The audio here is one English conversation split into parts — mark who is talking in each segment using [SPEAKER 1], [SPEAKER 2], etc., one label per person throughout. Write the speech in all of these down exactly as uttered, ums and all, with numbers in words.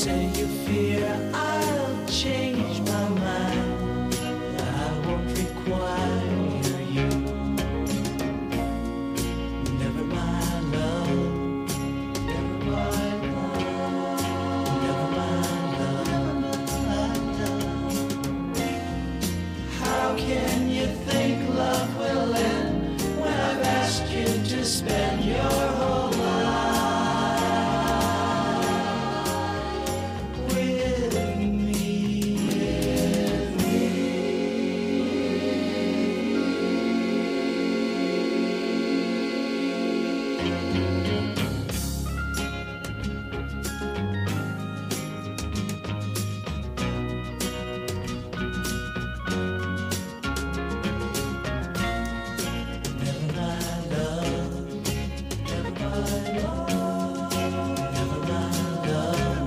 [SPEAKER 1] say you fear I'll change my mind. I won't require you. Never mind, love. Never mind, love. Never mind, love. How can you think love will end when I've asked you to spend your whole life with me? Never mind, love. Never mind, love. Never mind, love.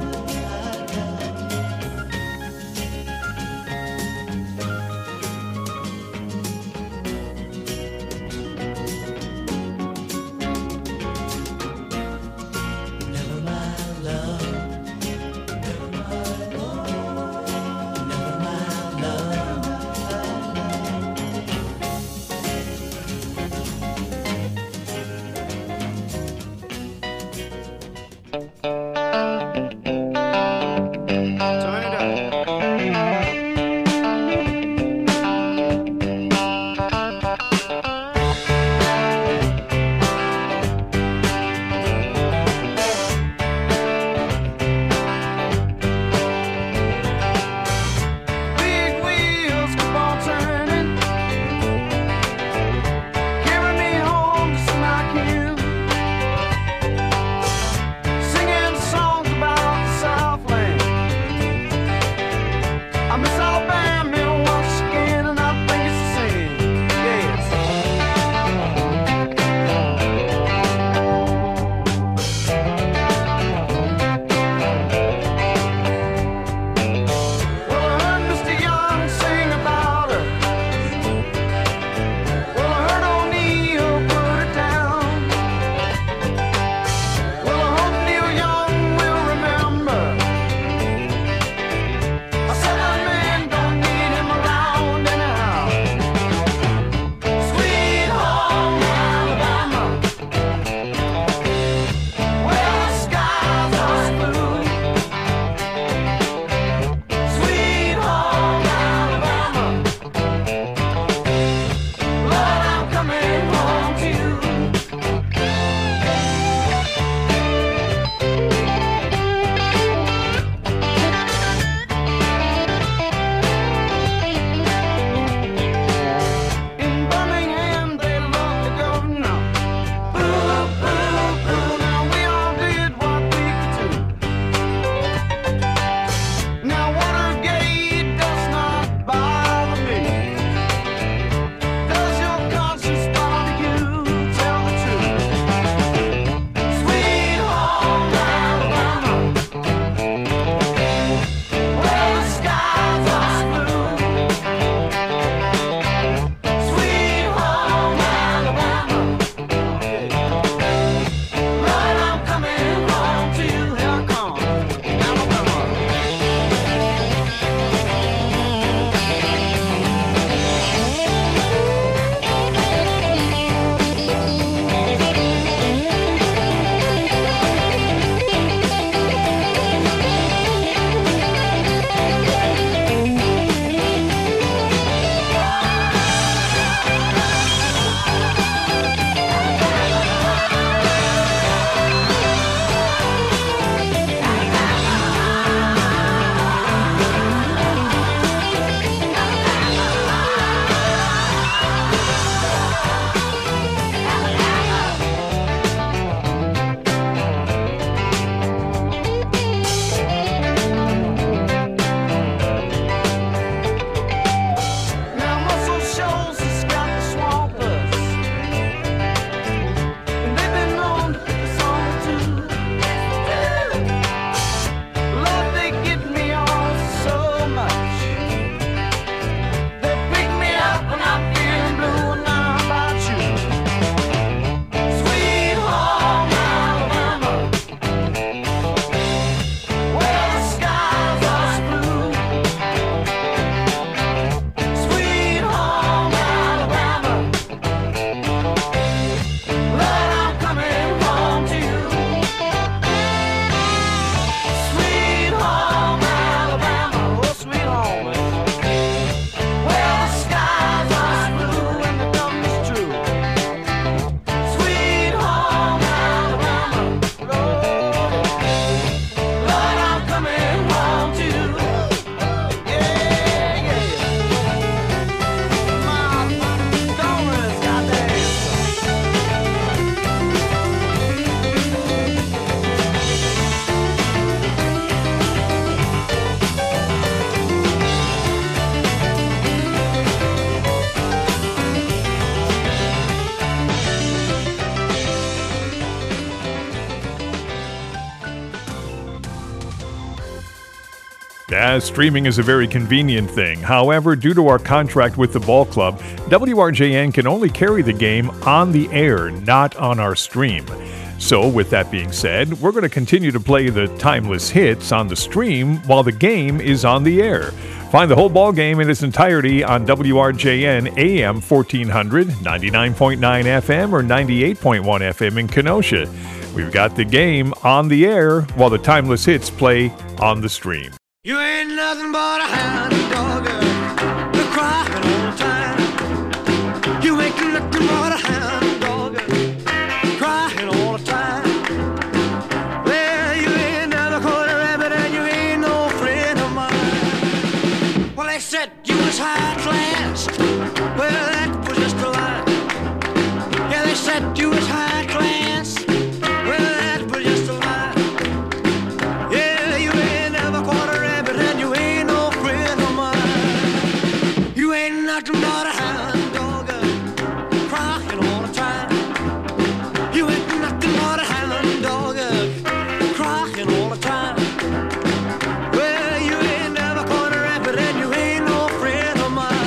[SPEAKER 2] Yeah, streaming is a very convenient thing. However, due to our contract with the ball club, W R J N can only carry the game on the air, not on our stream. So, with that being said, we're going to continue to play the timeless hits on the stream while the game is on the air. Find the whole ball game in its entirety on W R J N A M fourteen hundred, ninety-nine point nine F M, or ninety-eight point one F M in Kenosha. We've got the game on the air while the timeless hits play on the stream.
[SPEAKER 1] You ain't nothing but a hound dog, you're crying all the time. You ain't nothing but a hound dog, crying all the time. Well, you ain't never caught a rabbit and you ain't no friend of mine. Well, they said you was high class, well, that was just a lie. Yeah, they said you was high class, well, that was just a lie. Yeah, you ain't never caught a rabbit and you ain't no friend of mine. You ain't nothing but a hound dog, crying all the time. You ain't nothing but a hound dog, crying all the time. Well, you ain't never caught a rabbit and you ain't no friend of mine.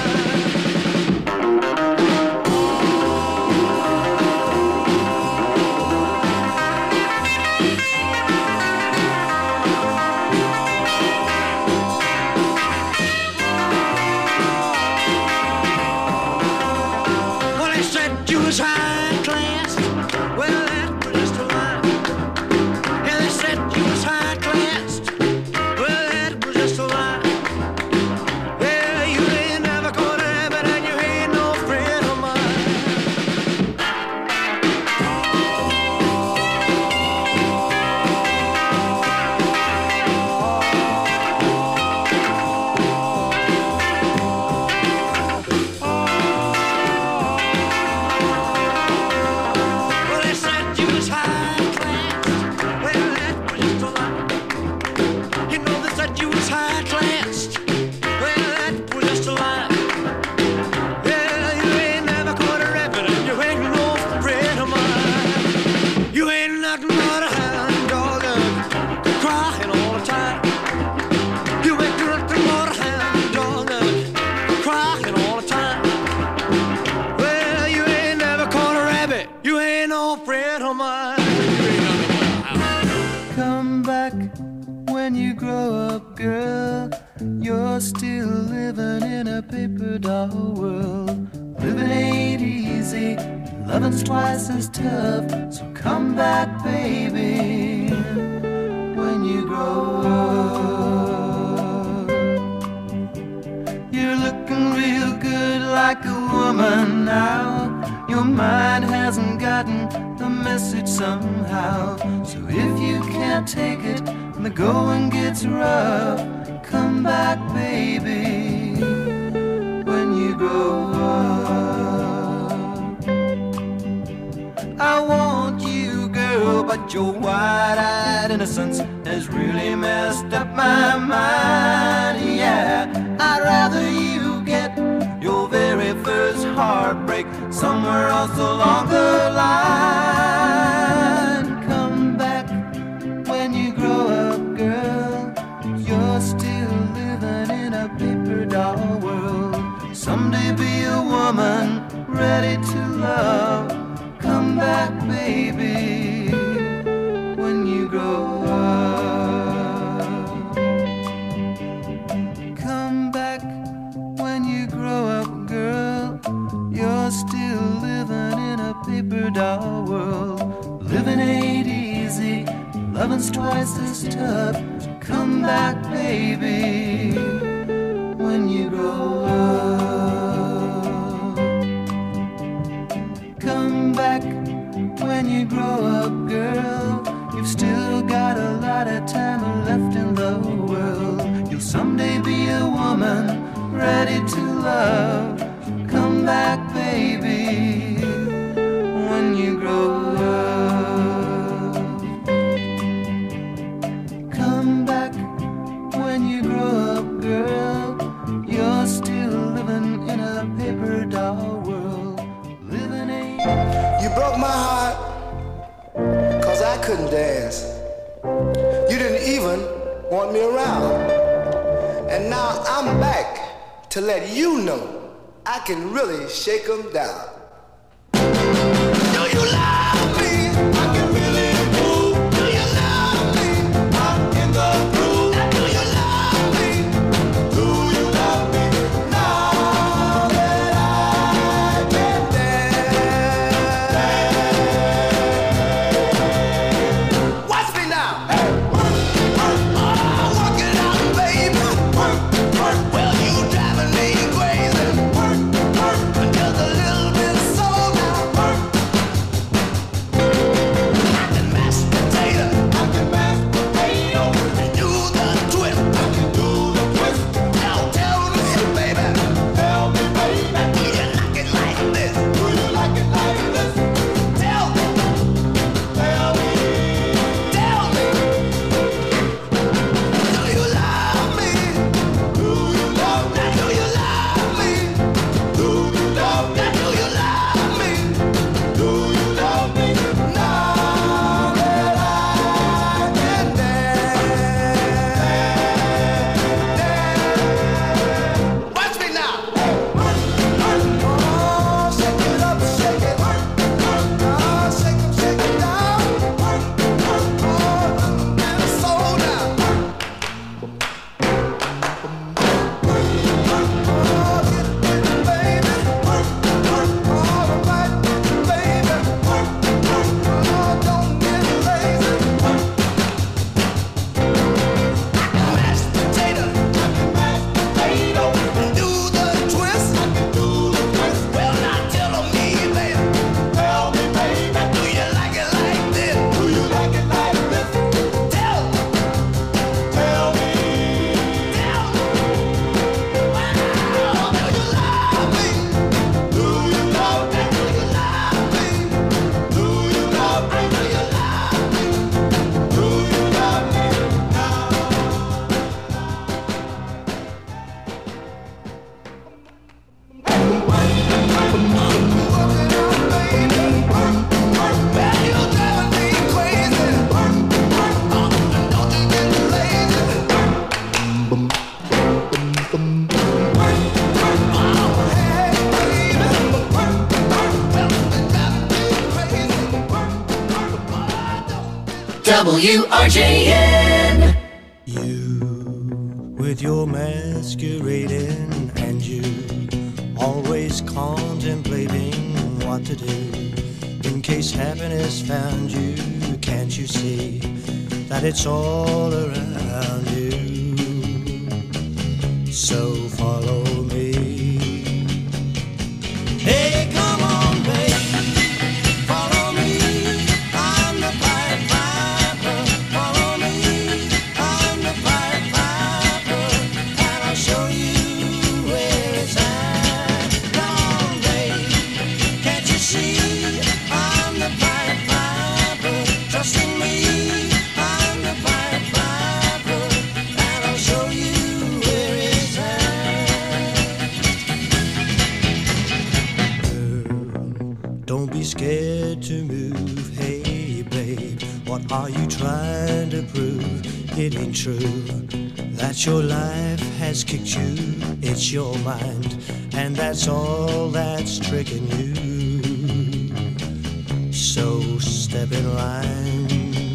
[SPEAKER 1] Well, they said you was high class. Well, that was just a lie. Yeah, they said you was high class. Well, that was just a lie. Yeah, you ain't never caught a rabbit and you ain't no friend of mine. Well, they said you was high class. Well, that was just a lie. You know they said you was high class. Well, that was just a lie. Yeah, you ain't never caught a rabbit and you ain't no friend of mine. You ain't nothing but a hound dog, crying all the time. You ain't nothing but a hound dog, crying all the time. Well, you ain't never caught a rabbit. You ain't no friend of mine. You ain't nothing but a hound.
[SPEAKER 3] Come back when you grow up, girl. You're still living in a paper doll world. Living ain't easy, loving's twice as tough. So come back, baby, when you grow up. You're looking real good like a woman now. Your mind hasn't gotten the message somehow. So if you can't take it and the going gets rough, come back, baby, when you grow up. I want you, girl, but your wide-eyed innocence has really messed up my mind. Yeah, I'd rather you get your very first heartbreak somewhere else along the line. Come back when you grow up, girl. You're still living in a paper doll world. Someday be a woman ready to love. Come back, baby, when you grow up. Come back when you grow up, girl. You're still living in a paper doll world. Living ain't easy, loving's twice as tough. Come back, baby, when you grow up. Come back when you grow up, girl. You've still got a lot of time left in the world. You'll someday be a woman ready to love. Come back, baby, when you grow up. Come back when you grow up, girl. You're still living in a paper doll world. Living ain't.
[SPEAKER 4] You broke my heart, cause I couldn't dance. You didn't even want me around. And now I'm back to let you know I can really shake 'em down. Do you love me? I can really move. Do you love me? I'm in the groove. Do you love me? Do you love me? Now that I can dance. Watch me now. Hey, work, work. Oh, work it out, baby. Work, work. Well, you driving me crazy. Work, work. Just a little bit soul now. Work. I can mash potato. I can mash potato. And do the twist. I can do the twist. Now tell me, baby. Tell me, baby. Do you like it like this? Do you like it like this? Tell me. Tell me. Tell me. Do you love me? Do you love me? Do you love me? Do you love me? Do you love me? Do you love me? Now that I can dance, dance. Watch me now. Work, work. Oh, shake it up, shake it. Work, work. Oh, shake 'em, shake it down. Work, work. Oh, and soul now.
[SPEAKER 5] W R J N.
[SPEAKER 1] You with your masquerading and you always contemplating what to do in case happiness found you. Can't you see that it's all around you? So follow me. Hey, come on, baby. Follow me. I'm the Pied Piper. Follow me. I'm the Pied Piper. And I'll show you where it's at. Come on, baby. Can't you see? I'm the Pied Piper. Trust in me. I'm the Pied Piper. And I'll show you where it's at. Girl, don't be scared to move. Hey, babe, what are you trying to prove? It ain't true that your life has kicked you. It's your mind, and that's all that's tricking you. So step in line.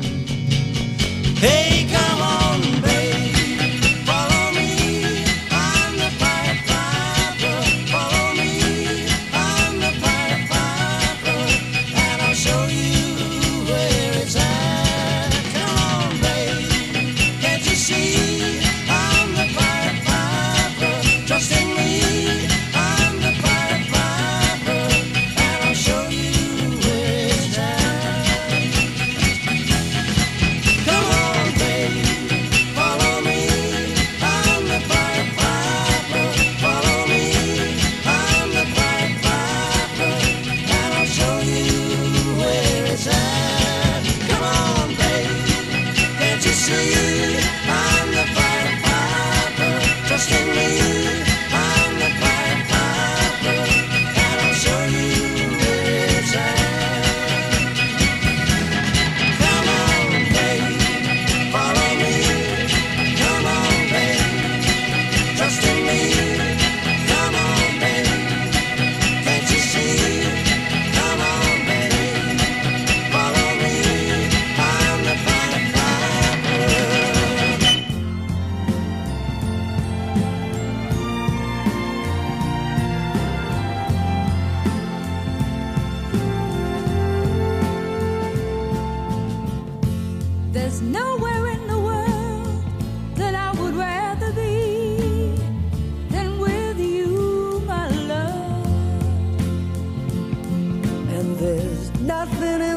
[SPEAKER 1] Hey, come on, babe, follow me. I'm the Pied Piper. Follow me. I'm the Pied Piper, and I'll show you where it's at. Come on, babe, can't you see? I'm the Pied Piper. Trust in me. I'm the Pied Piper, and I'll show you where it's at. Come on, babe.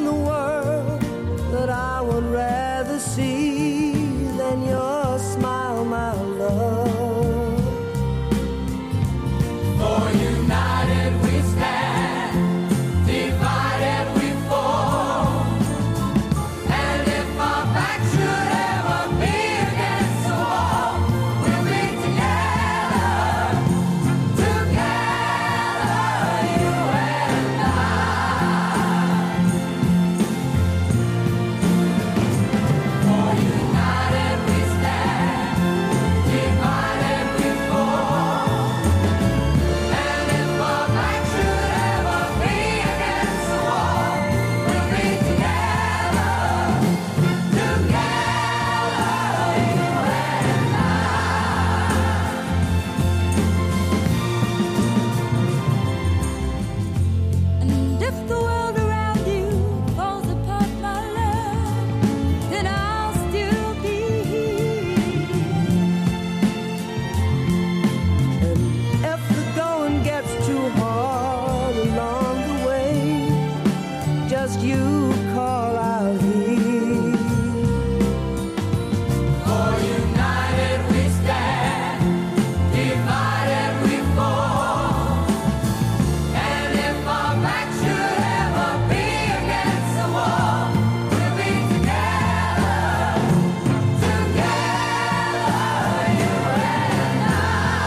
[SPEAKER 6] in the world that I would rather see than your smile, my love.
[SPEAKER 7] For united we stand, divided we fall. And if our back should ever be against the wall, we'll be together, together, you and I. For united we stand, divided we fall. And if our back should ever be against the wall, we'll be together, together, you and I.
[SPEAKER 8] And if the world around you falls apart, my love, then I'll still be here.
[SPEAKER 6] And if the going gets too hard along the way, just you call out here.
[SPEAKER 7] For united we stand, divided we fall. And if our back should ever be against the wall, we'll be together, together, you and I.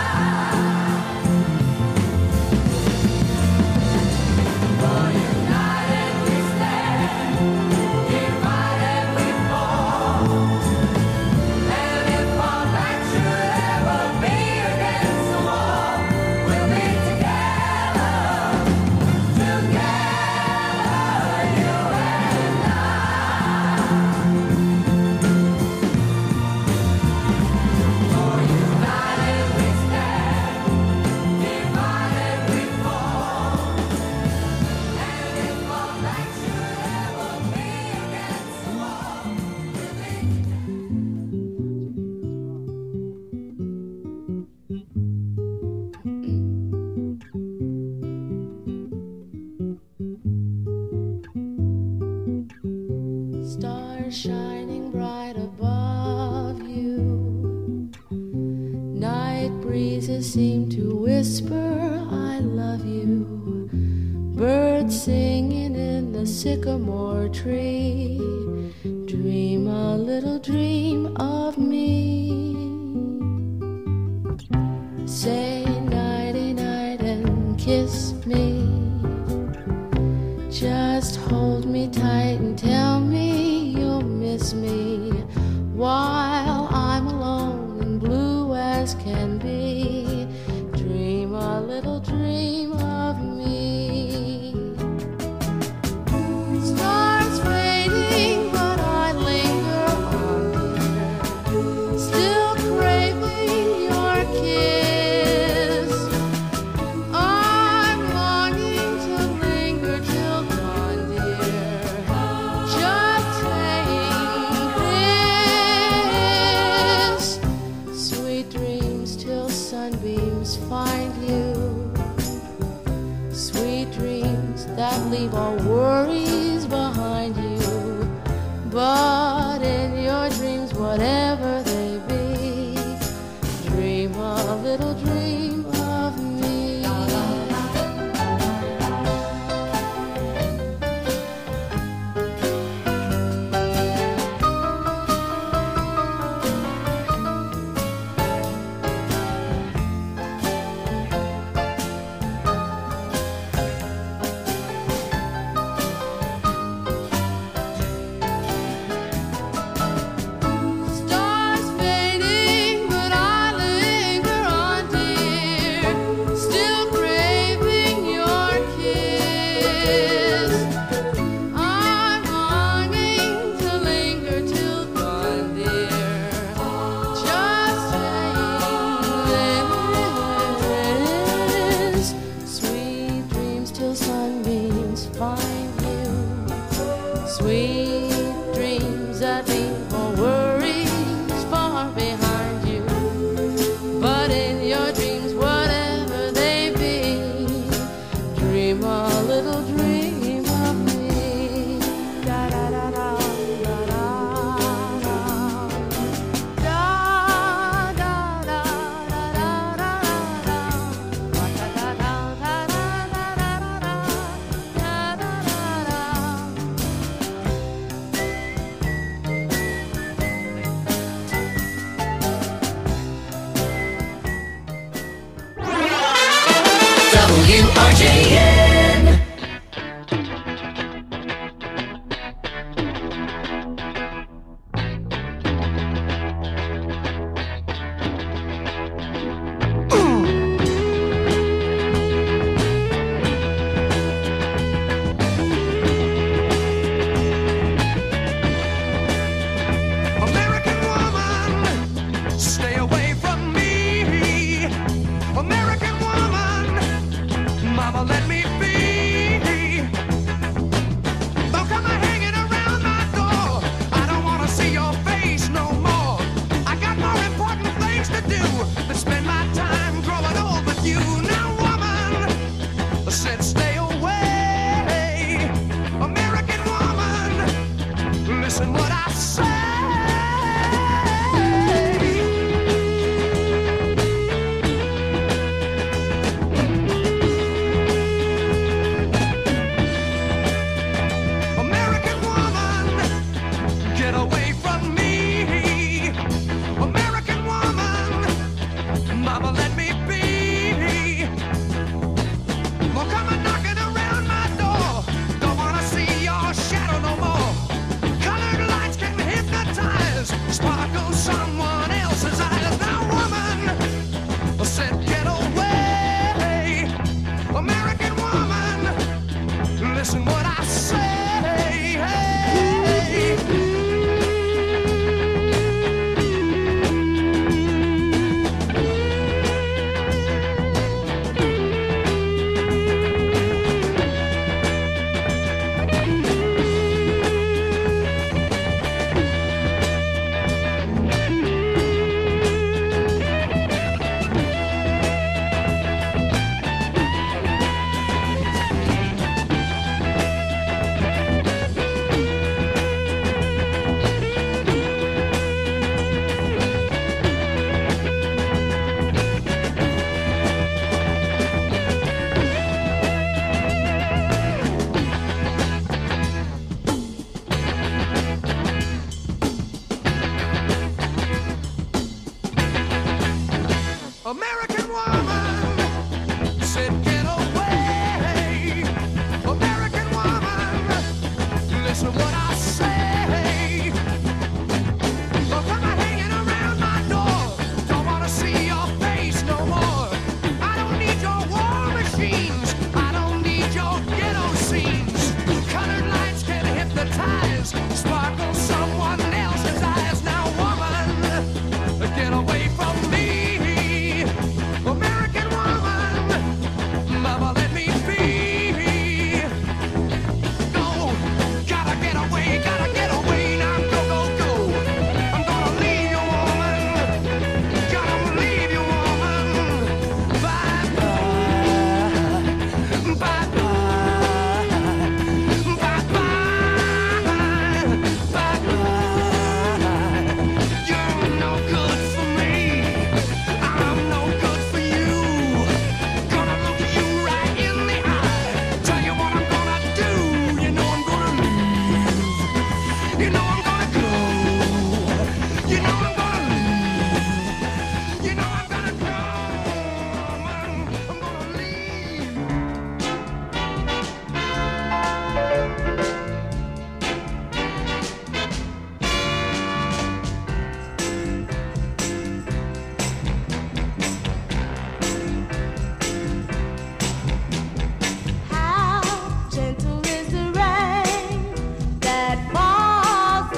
[SPEAKER 7] For united we stand, divided we fall. And if our back should ever be against the wall, we'll be together, together, you and I. For united we stand, divided we fall. And if our back should ever be against the wall, we'll be
[SPEAKER 8] Stars shining bright above you. Night breezes seem to whisper, I love you. Birds singing in the sycamore tree. Dream a little dream of me. Say nighty night and kiss me. Just hold me tight and tell me you'll miss me while I'm alone and blue as can be. Dream a little dream of me. Stars fading, but I linger on, dear. Still craving your kiss. I'm longing to linger till dawn, dear. Just saying this. Sweet dreams till sunbeams find you. Sweet dreams that leave all worries behind you. But in your dreams, whatever they be, dream a little dream of me. Stars fading, but I linger on, dear. Still craving your kiss. I'm longing to linger till dawn, dear. Just saying this. Sweet dreams till sunbeams find you. Sweet dreams that leave all worries far behind you. But in your dreams, whatever they be, dream a little dream of me.
[SPEAKER 5] J N.
[SPEAKER 1] American woman, stay away from me. American woman, mama, let me be. Don't come a hanging around my door. I don't wanna see your face no more. I got more important things to do than spend my time growing old with you. Now, woman, said stay away. American woman, listen what I say. American woman, get away from me. American woman, mama, let me be. Won't come a knocking around my door. Don't wanna see your shadow no more. Colored lights can hypnotize, sparkle someone else's eyes. Now, woman, said get away. American woman, listen what I say. American woman, said get away. American woman, listen what I say. Don't come a hanging around my door. Don't wanna see your face no more. I don't need your war machines. I don't need your ghetto scenes. Colored lights can hypnotize, sparkle someone else's eyes. Now, woman, get away from me. American woman, mama, let me be. Go, gotta get away, gotta get away. Now go, go, go. I'm gonna leave you, woman. Gotta leave you, woman. Bye bye, bye bye, bye bye, bye bye. You're no good for me. I'm no good for you. Gonna look you right in the eye. Tell you what I'm gonna do. You know I'm gonna leave. You know I'm gonna go. You know I'm gonna leave. You know I'm gonna go. I'm gonna leave.
[SPEAKER 6] How gentle is the rain that falls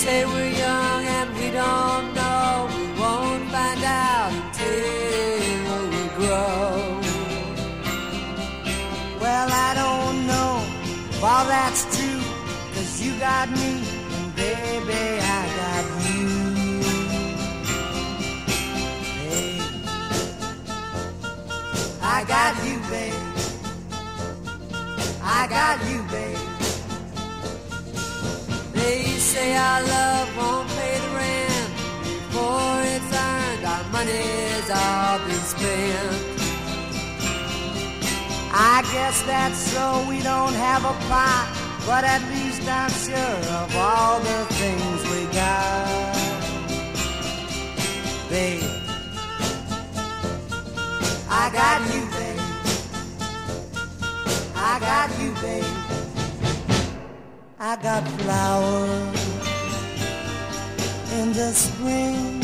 [SPEAKER 6] say we're young and we don't know. We won't find out until we grow. Well, I don't know if all that's true, 'cause you got me, and baby, I got you. Hey, I got you, babe. I got you, babe. They say our love won't pay the rent before it's earned. Our money's all been spent. I guess that's so we don't have a pot, but at least I'm sure of all the things we got. Babe, I got you, babe. I got you, babe. I got flowers in the spring.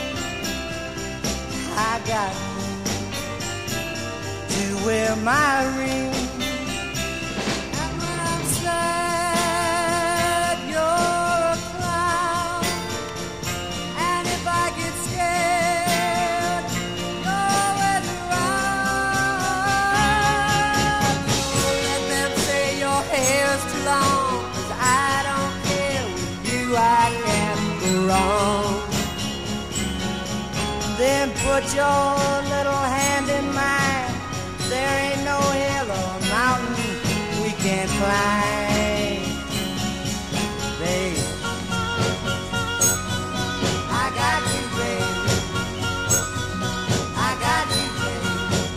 [SPEAKER 6] I got you to wear my ring. And when I'm sad, you're a clown. And if I get scared, you're always around. Don't let them say your hair's too long. I can't go wrong. Then put your little hand in mine. There ain't no hill or mountain we can't climb. Babe, I got you, babe. I got you, babe.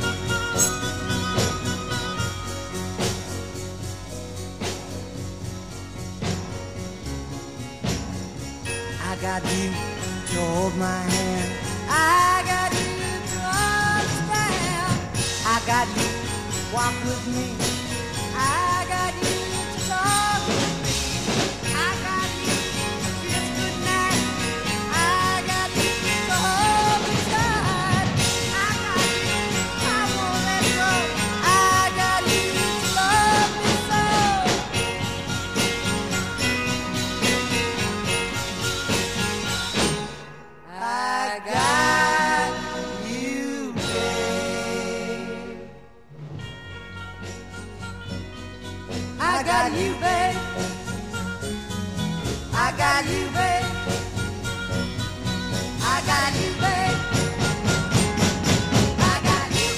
[SPEAKER 6] I got you to hold my hand. I got you to understand. I got you to walk with me. I got you to talk with me. I got you to kiss goodnight. I got you to hold me tight. I got you, I won't let go. I got you to love me so. I got you, babe. I got you, babe. I got you, babe. I got you, babe. I got you,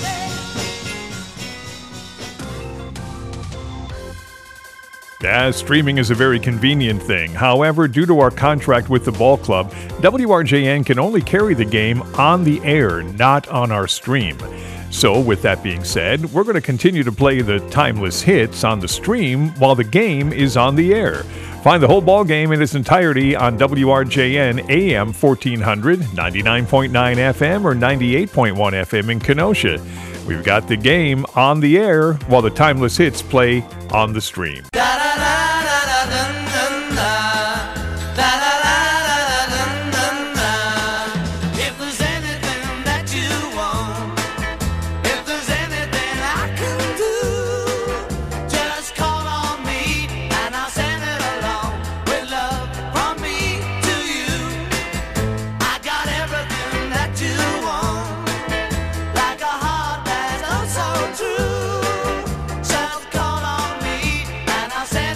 [SPEAKER 6] babe.
[SPEAKER 2] Yeah, streaming is a very convenient thing. However, due to our contract with the ball club, W R J N can only carry the game on the air, not on our stream. So, with that being said, we're going to continue to play the timeless hits on the stream while the game is on the air. Find the whole ball game in its entirety on W R J N A M fourteen hundred, ninety-nine point nine F M, or ninety-eight point one F M in Kenosha. We've got the game on the air while the timeless hits play on the stream.
[SPEAKER 3] If there's anything that you want, if there's anything I can do, just call on me and I'll send it along with love from me to you. I got everything that you want, like a heart that's oh so true. Just call on me and I'll send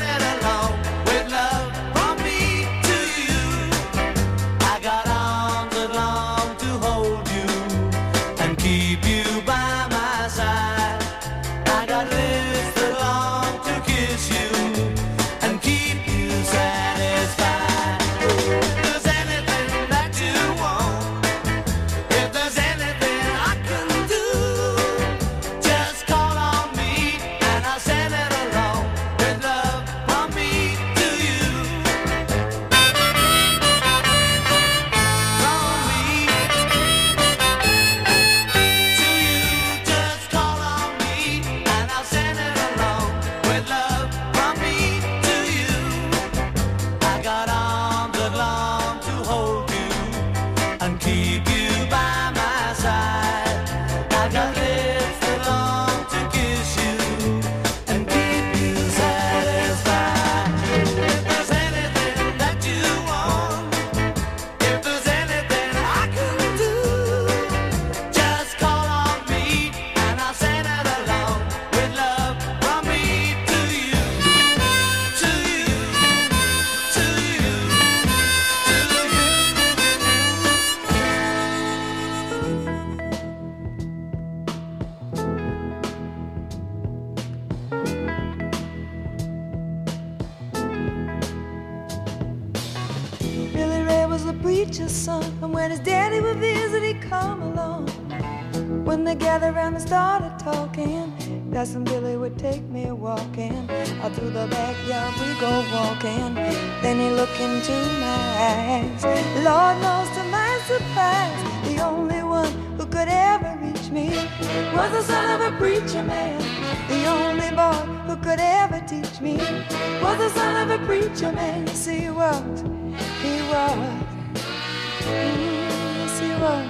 [SPEAKER 9] the preacher's son. And when his daddy would visit, he'd come along. When they gathered around and started talking, Cousin Billy would take me walking. Out through the backyard we go walking. Then he looked into my eyes. Lord knows to my surprise, the only one who could ever reach me was the son of a preacher man. The only boy who could ever teach me was the son of a preacher man. Yes, he was, he was, mm, yes, he was.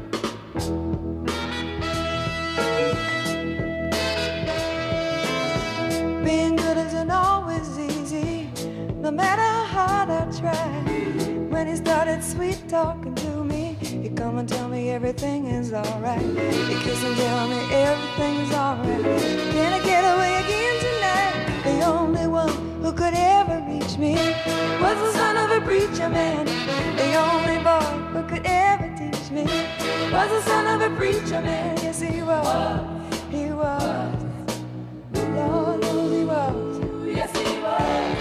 [SPEAKER 9] Being good isn't always easy, no matter how hard I try. When he started sweet talking to me, he'd come and tell me everything is alright. He'd kiss and tell me everything is alright. Can I get away again tonight? The only one who could ever reach me was the son of a preacher man. The only boy who could ever teach me was the son of a preacher man. Yes, he was, he was. Lord knows he was. Yes, he was.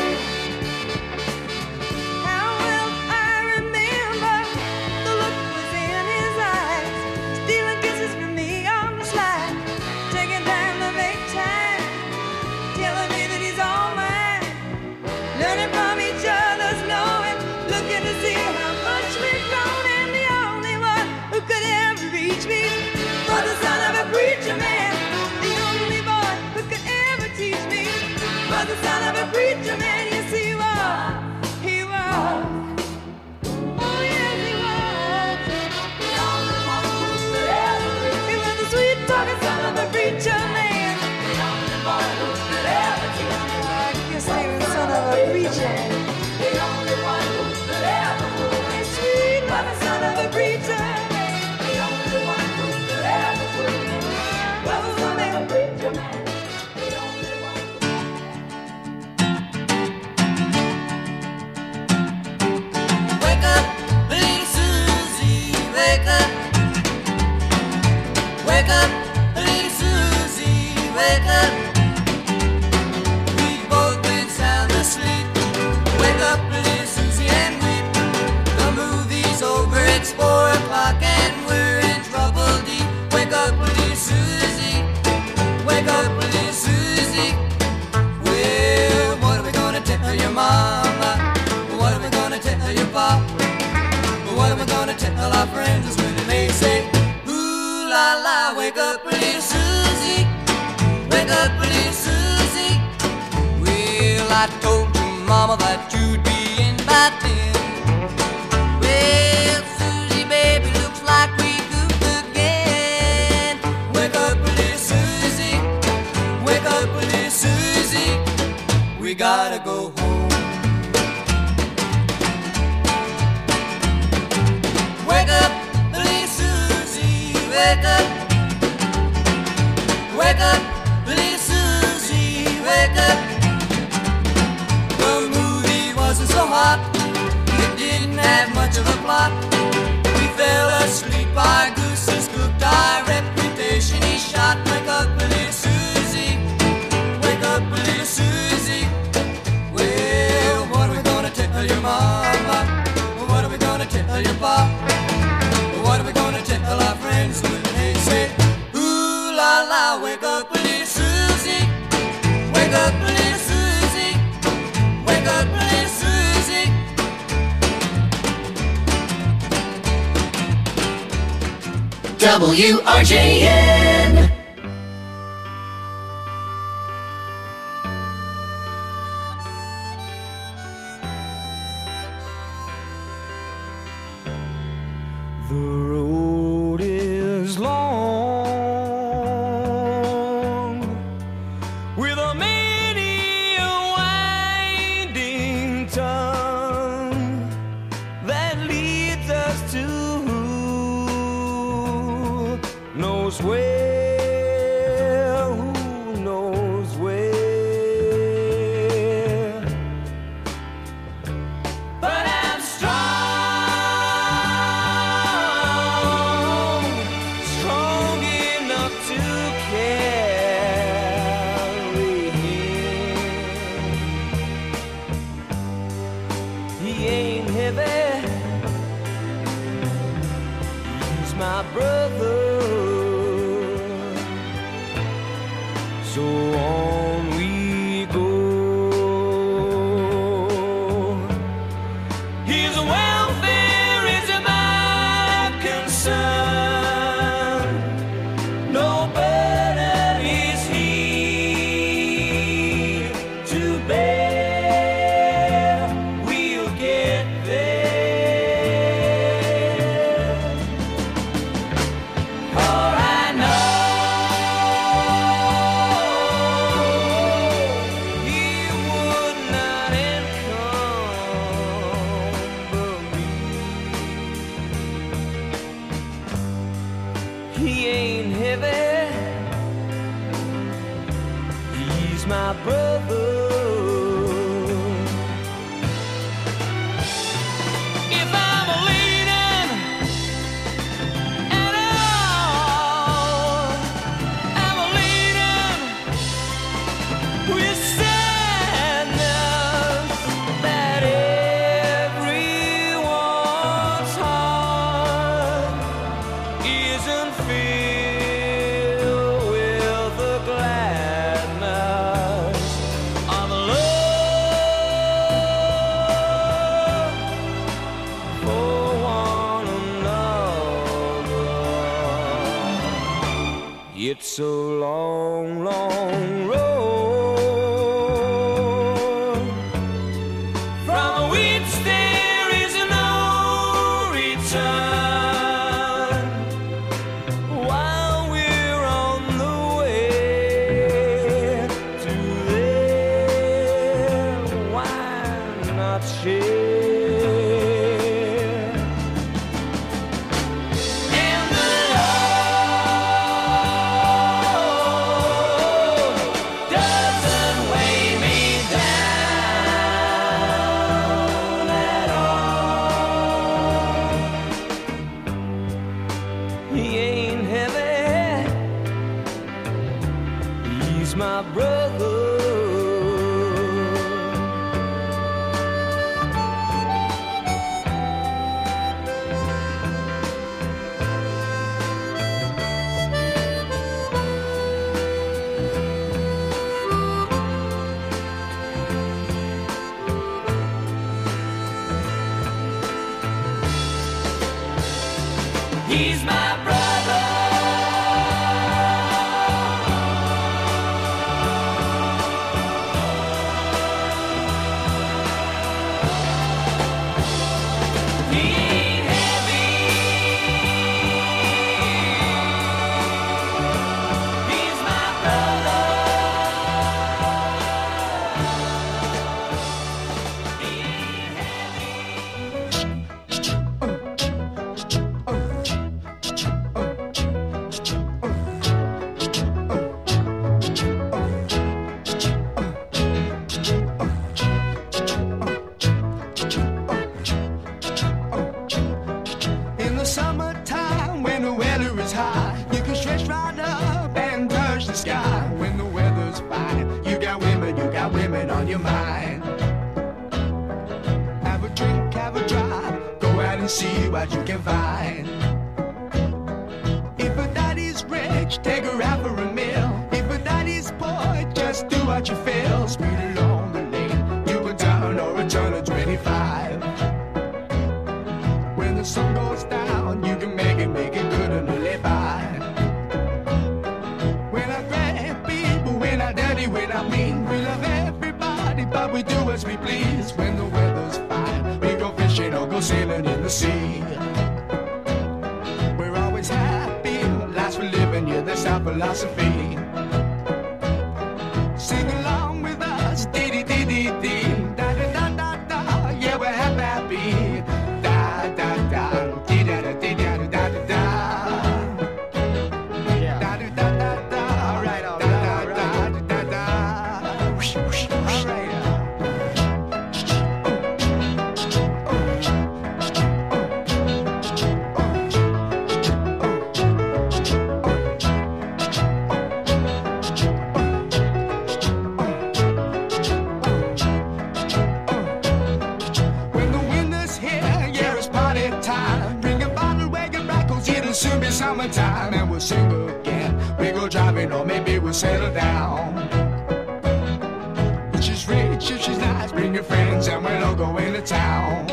[SPEAKER 9] How well I remember the look was in his eyes, stealing kisses from me on the slide, taking time to make time, telling me that he's all mine, learning from each other's knowing, looking to see how much we've grown. And the only one who could ever reach me was the son of a preacher man. The only boy who could ever teach me was the son of a preacher man. Yes, he was, he was. Oh, yes, he was. The only one who could ever reach me. He was the sweet talking son of a preacher man. The only boy who could ever teach me. I guess he was the son of a preacher man. The only one who could ever fool me. Sweet was the son of a preacher man. The only one who could ever fool me was the son of a preacher man.
[SPEAKER 3] Wake up, little Susie, wake up. Wake up, little Susie, wake up. We've both been sound asleep. Wake up, little Susie, and weep. The movie's over, it's four o'clock and we're in trouble deep. Wake up, little Susie, wake up, little Susie. Well, what are we gonna tell your mama? What are we gonna tell your pop? What are we gonna tell our friends when they say, ooh la la, wake up, little Susie, wake up, little Susie. Well, I told your mama that you'd be in by ten. Well, Susie, baby, looks like we goofed again. Wake up, little Susie, wake up, little Susie. We gotta go home. Wake up, little Susie, wake up. Wake up, little Susie, wake up. The movie wasn't so hot, it didn't have much of a plot. We fell asleep, our goose is cooked, our reputation is shot. Wake up, little Susie, wake up, little Susie. Well, what are we gonna tell your mama? What are we gonna tell your pop? What are we gonna tell our friends when they say, ooh la la, wake up, little Susie, wake up, little Susie, wake up, little Susie.
[SPEAKER 5] W R J N.
[SPEAKER 1] The road is long, with a many a winding tongue that leads us to who knows where, who knows where. But I'm strong.
[SPEAKER 3] So on we go. His welfare is my concern. No burden is he to bear. We'll get there. For I know he would not encumber me. He ain't heavy. He's my brother. If I'm leaning at all, I'm leaning with sadness that everyone's heart isn't filled with the gladness of love for one another. It's a long, long road from which there is no return. While we're on the way to there, why not share? And the Lord doesn't weigh me down at all. He ain't heavy. He's my brother. He's my brother. He ain't heavy. He's my brother. He ain't
[SPEAKER 4] In the summertime, when the weather is high, you can stretch right up and touch the sky. When the weather's fine, you got women, you got women on your mind. Have a drink, have a drive, go out and see what you can find. If a daddy's rich, take her out for a meal. If a daddy's poor, just do what you feel. Speed along the lane, you can turn or a turn of twenty-five. When the sun goes down, you can make it, make it good and live by. When I grab people, when I dirty, when I mean, we love everybody, but we do as we please. When the weather's fine, we go fishing or go sailing in the sea. We're always happy, life's we're living, yeah, that's our philosophy. Sing along with us, dee dee dee dee dee, da da da da da, yeah, we're happy, happy. Da da da, dee da da dee da da da da da. Da da da da da, all right, all right, all right, da da da. Whoosh, whoosh, whoosh, all right. Soon be summertime and we'll sing again. We go driving or maybe we'll
[SPEAKER 3] settle down. If she's rich, if she's nice, bring your friends and we'll all go into town.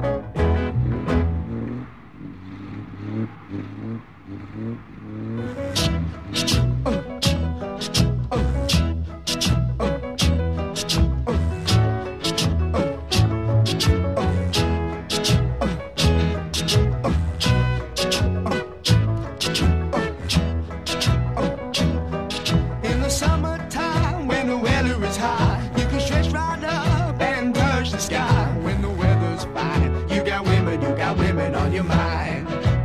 [SPEAKER 3] In the summertime, when the weather is high, you can stretch right up and touch the sky. When the weather's fine, you got women, you got women on your mind.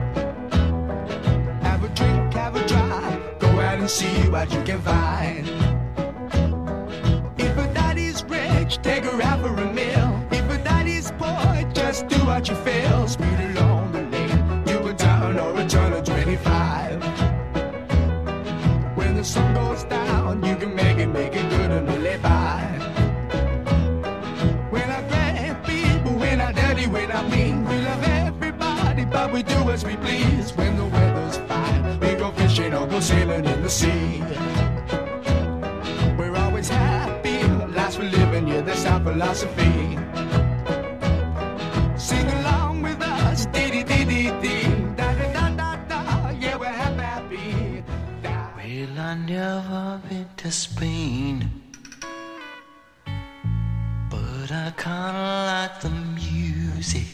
[SPEAKER 3] Have a drink, have a drive, go out and see what you can find. If a daddy's rich, take her out for a meal. If a daddy's poor, just do what you feel. Speed along the lane, you can turn or a turn of twenty-five. When the sun goes down, you can make it, make it good and live by. We're not great people, we're not dirty, we're not mean. We love everybody, but we do as we please. When the weather's fine, we go fishing or go sailing in the sea. We're always happy, life's for living, yeah, that's our philosophy. Sing along with us, dee-dee-dee-dee-dee, da-da-da-da-da, yeah, we're happy, happy. Da.
[SPEAKER 10] Well, I never been to Spain, but I kinda like the music.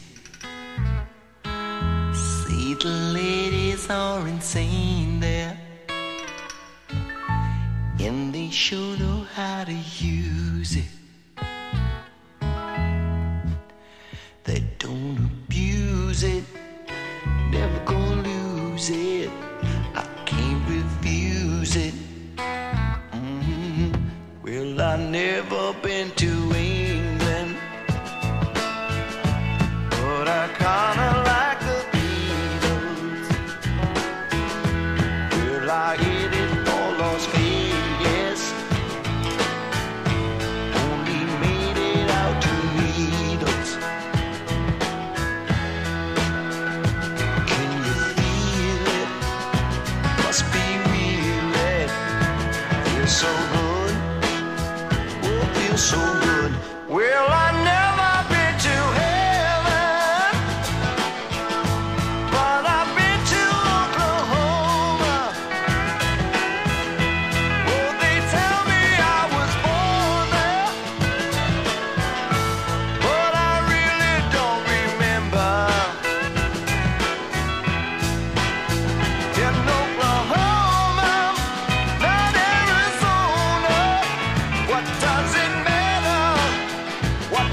[SPEAKER 10] See, the ladies are insane there, and they sure know how to use it. They don't abuse it, never gonna lose it. I can't refuse it. Mhm. Well, I never been to England, but I kinda like the Beatles. Well, I hit it for Las Vegas, only made it out to meet us. Can you feel it? Must be real, it feels so good, oh, feels so good. Well, I never been to heaven, but I've been to Oklahoma. Oh, they tell me I was born there, but I really don't remember. In Oklahoma, not Arizona. What does it matter? What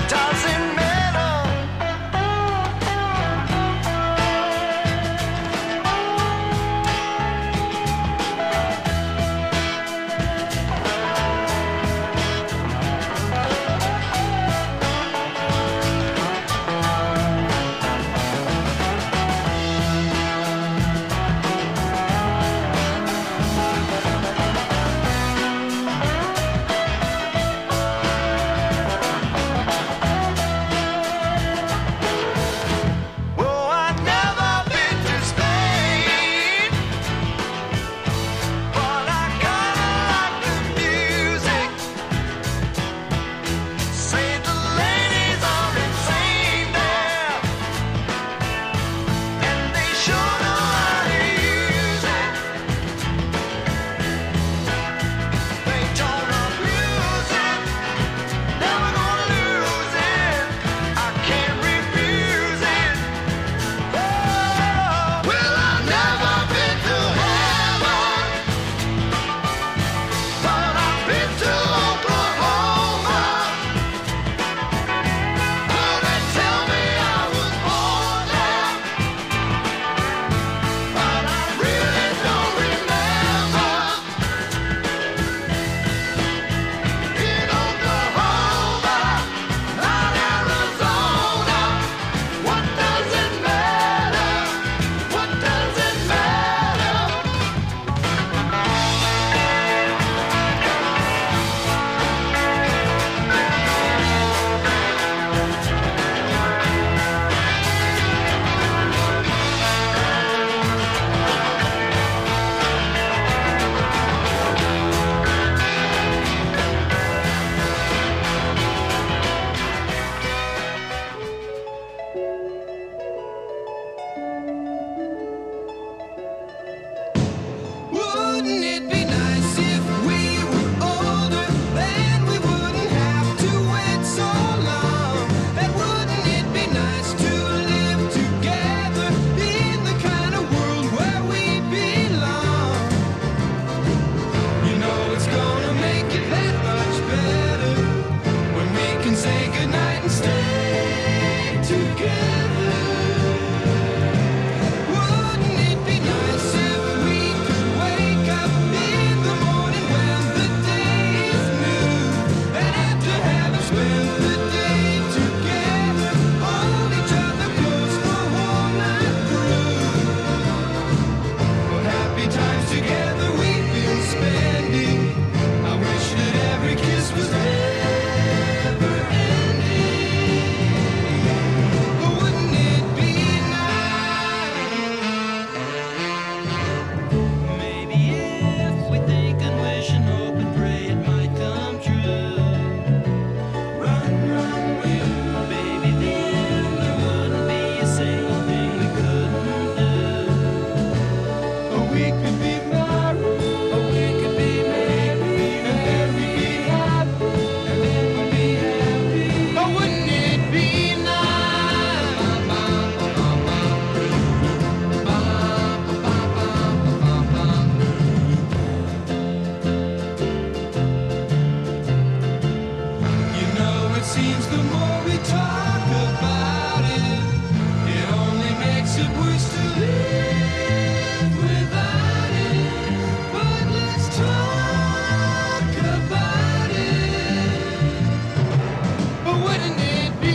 [SPEAKER 3] means the more we talk about it, it only makes it worse to live without it. But let's talk about it. But wouldn't it be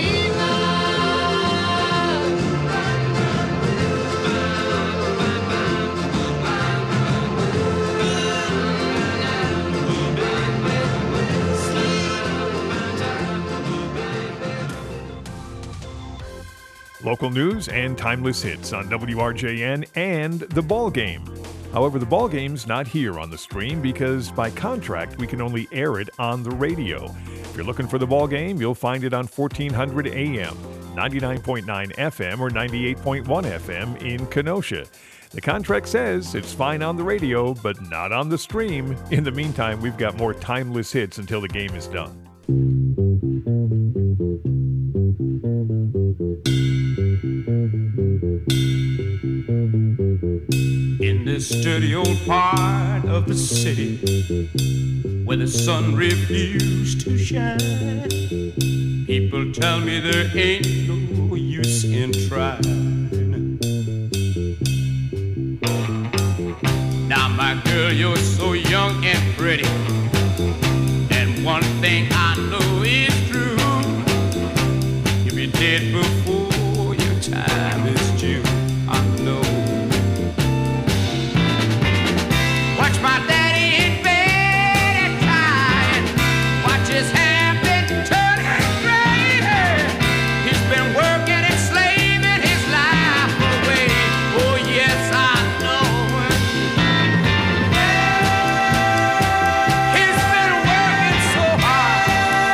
[SPEAKER 2] Local news and timeless hits on W R J N and The Ball Game. However, The Ball Game's not here on the stream because by contract we can only air it on the radio. If you're looking for The Ball Game, you'll find it on fourteen hundred A M, ninety-nine point nine F M, or ninety-eight point one F M in Kenosha. The contract says it's fine on the radio, but not on the stream. In the meantime, we've got more timeless hits until the game is done.
[SPEAKER 3] in this dirty old part of the city where the sun refused to shine? People tell me there ain't no use in trying. Now, my girl, you're so young and pretty, and one thing I know is true: you'll be dead before your time is due. I know. Watch my daddy in bed at night. Watch his hair been turning gray. He's been working and slaving his life away. Oh yes, I know. He's been working so hard.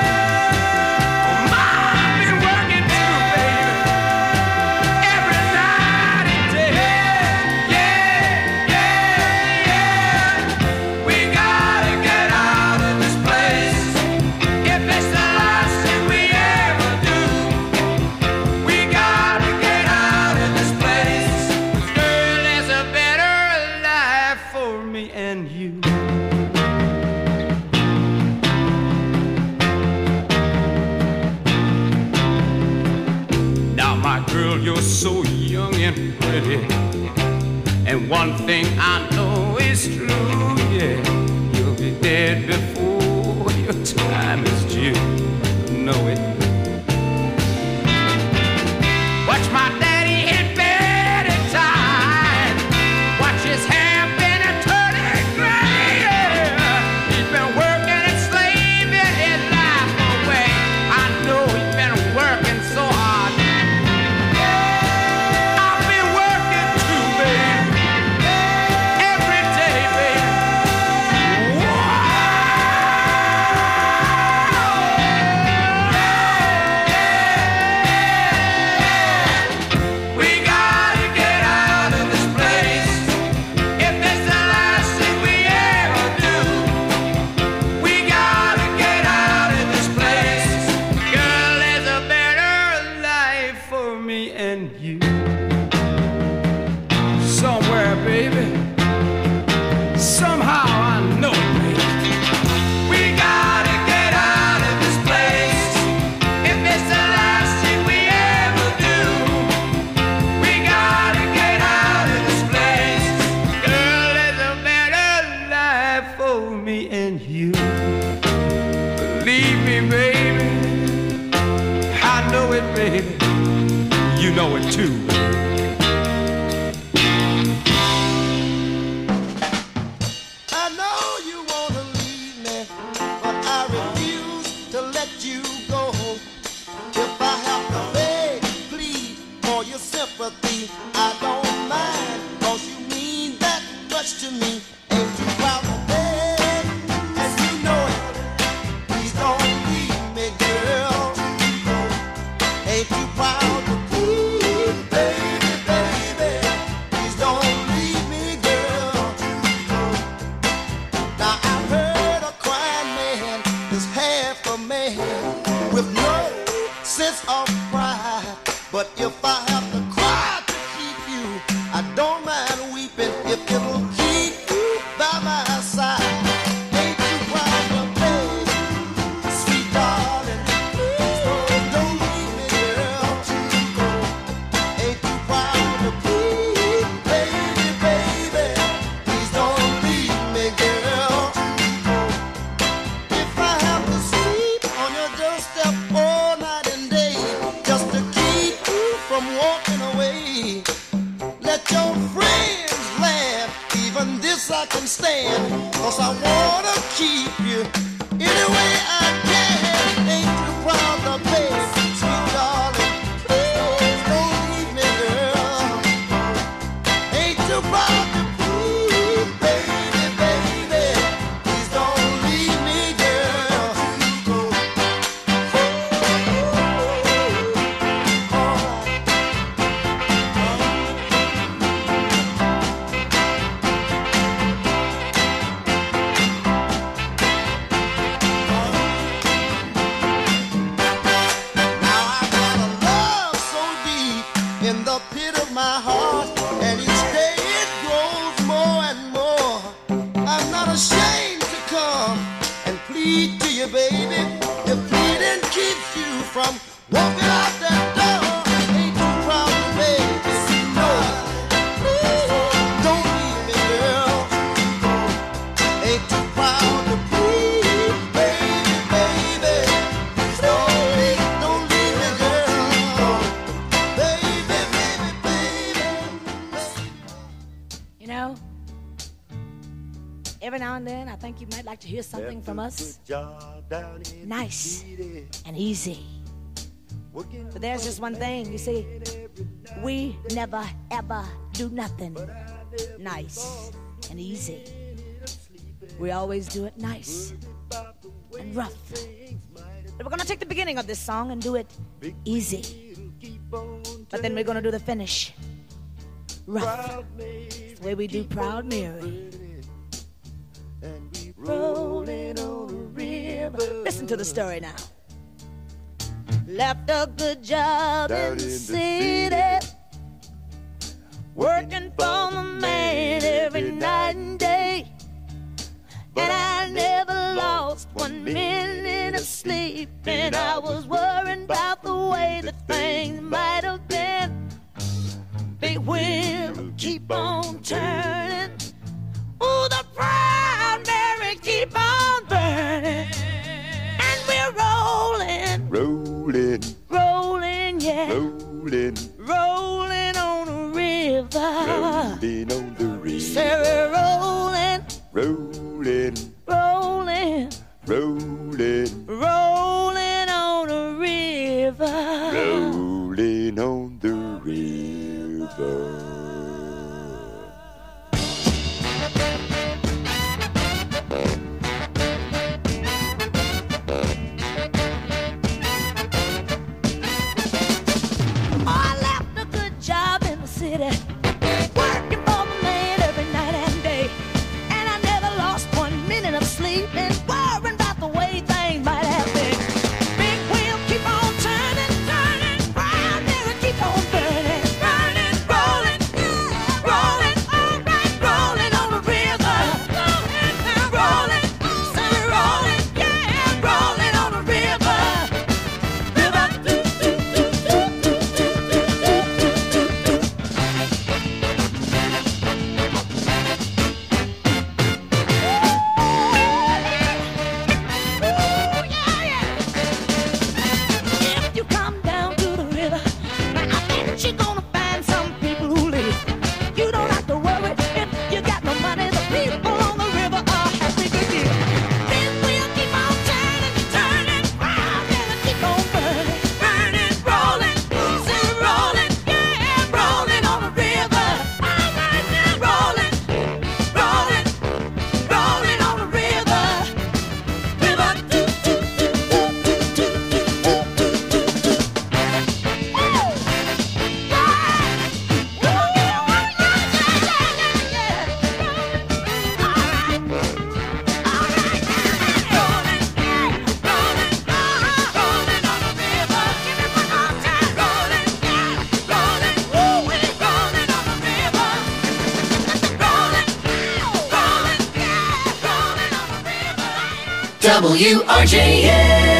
[SPEAKER 3] Mom been working too, baby. Every night and day. Yeah, yeah, yeah. We gotta get out of this place. If it's the last thing we ever do, we gotta get out of this place. 'Cause girl, there's a better life for me and you. Now, my girl, you're so young and pretty, and one thing I know is true, yeah, you'll be dead before your time is due. Know it. Watch my daddy in bed at time. Watch his hair been a turning gray. He's been working and slaving his life away. I know he's been working so hard. I've been working too, baby. Every day, baby. We gotta get out of this place. If it's the last thing we ever do, we gotta get out of this place. Girl, there's a better life for me and you. Somewhere, baby. Somehow I know it, baby. We gotta get out of this place. If it's the last thing we ever do, we gotta get out of this place. Girl, there's a better life for me and you. Believe me, baby. I know it, baby. You know it too.
[SPEAKER 4] I know you wanna leave me, but I refuse to let you go. If I have to beg, plead for your sympathy, I don't mind, 'cause you mean that much to me. Ain't you proud to beg? And you know it. Please don't leave me, girl. Ain't you proud to plead, baby, baby? Please don't leave me, girl. Now I've heard a crying man is half a man with no sense of pride. But if I have to cry to keep you, I don't mind weeping if it'll keep you by my side. Ain't you proud of me, sweet darling? Please don't need to you, baby. Your freedom keeps you from walking out that door. Ain't too proud to beg to see no. Don't leave me, girl. Ain't too proud to please, baby, baby. Don't leave, don't leave me, girl. Baby, baby, baby.
[SPEAKER 11] You know, every now and then I think you might like to hear something from us. Nice and easy. But there's just one thing, you see, we never ever do nothing nice and easy. We always do it nice and rough. But we're gonna take the beginning of this song and do it easy. But then we're gonna do the finish rough. It's the way we do Proud Mary. Rolling on a river. Listen to the story now. Left a good job in the city, working for the man every night and day. And I never lost one minute of sleep, and I was worrying about the way that things might have been. Big wheel keep on turning. Ooh, the Proud Mary keep on burning. And we're rolling,
[SPEAKER 10] Rolling,
[SPEAKER 11] rolling, yeah,
[SPEAKER 10] rolling,
[SPEAKER 11] rolling on the river.
[SPEAKER 10] rolling on the river.
[SPEAKER 11] Say we're rolling,
[SPEAKER 10] Rolling,
[SPEAKER 11] rolling,
[SPEAKER 10] rolling,
[SPEAKER 11] rolling on the river.
[SPEAKER 10] rolling on the river.
[SPEAKER 11] I left a good job in the city, working for the man every night and day. And I never lost one minute of sleep, and worrying about the way things might have been. Big wheel keep on turning, turning, Proud Mary keep on burning, burning, rolling, rolling, all right, rolling on the river, rolling, say rolling, yeah, rolling on the river, river, do, do, do, do, do, do, do, do, do. If you come down to the river, I bet you're gonna find some people who live. You don't have to worry if you got no money. The people on the river are happy to give. Big wheel keep on turning, turning, Proud Mary keep on burning, burning, rolling, still rolling, yeah, rolling on the river. All right now, rolling, rolling, rolling on the river. River, do, do, do, do, do, do, do, do, do, do. Woo!
[SPEAKER 5] W R J N.